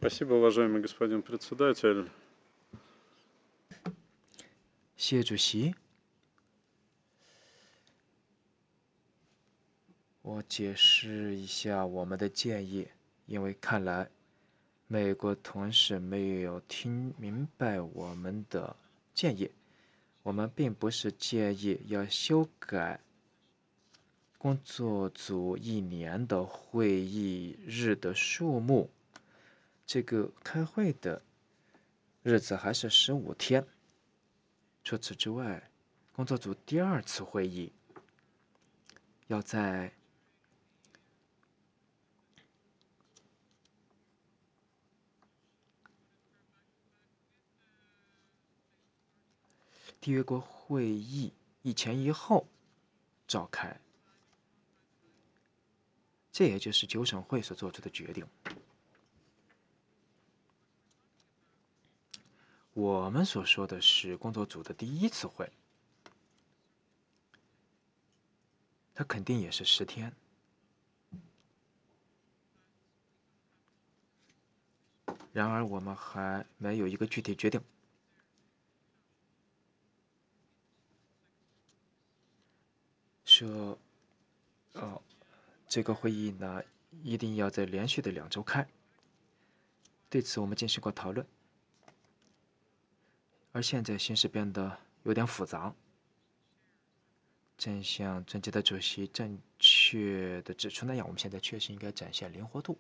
Спасибо, уважаемый господин председатель. 谢主席，我解释一下我们的建议，因为看来美国同事没有听明白我们的建议。我们并不是建议要修改工作组1年的会议日的数目，这个开会的日子还是15天。除此之外，工作组第2次会议要在缔约国会议1前1后召开，这也就是9省会所做出的决定。我们所说的是工作组的第1次会，它肯定也是10天。然而，我们还没有一个具体决定。说，这个会议呢，一定要在连续的2周开。对此，我们进行过讨论。而现在形势变得有点复杂。正像尊敬的主席正确的指出那样，我们现在确实应该展现灵活度。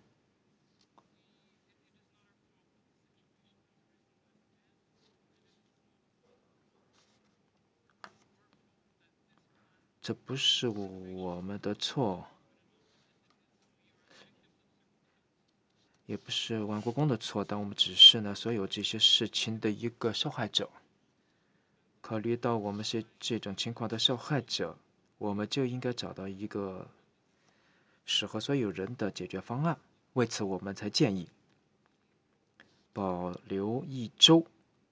这不是我们的错，也不是王国公的错，但我们只是呢所有这些事情的一个受害者。考虑到我们是这种情况的受害者，我们就应该找到一个适合所有人的解决方案。为此，我们才建议保留1周，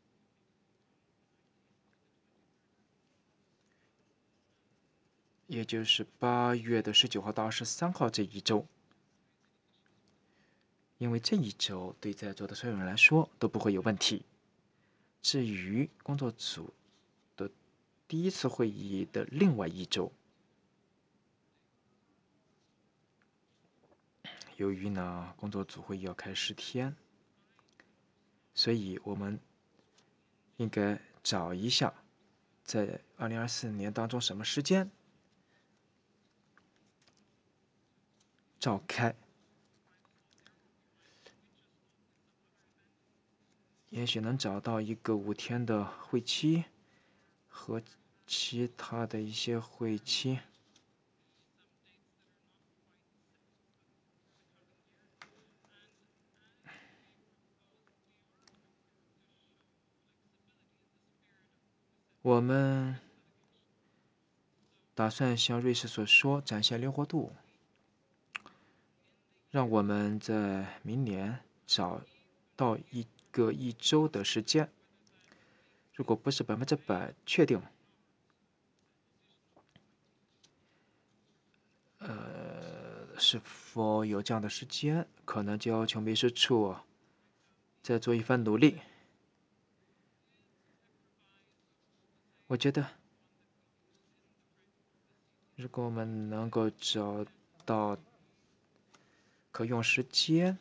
也就是8月19号到23号这1周。因为这1周对在座的所有人来说都不会有问题。至于工作组的第1次会议的另外1周，由于呢工作组会议要开10天，所以我们应该找一下在2024年当中什么时间召开。也许能找到一个5天的会期和其他的一些会期。我们打算像瑞士所说，展现灵活度，让我们在明年找到一个1周的时间。如果不是100%确定，是否有这样的时间，可能就要求秘书处再做一番努力。我觉得，如果我们能够找到可用时间，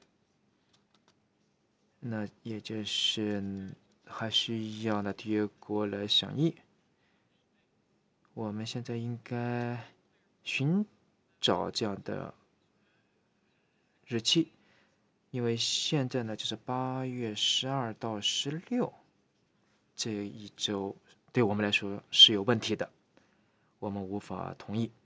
那也就是还需要呢缔约国来响应。我们现在应该寻找这样的日期，因为现在呢就是8月12到16这1周，对我们来说是有问题的，我们无法同意。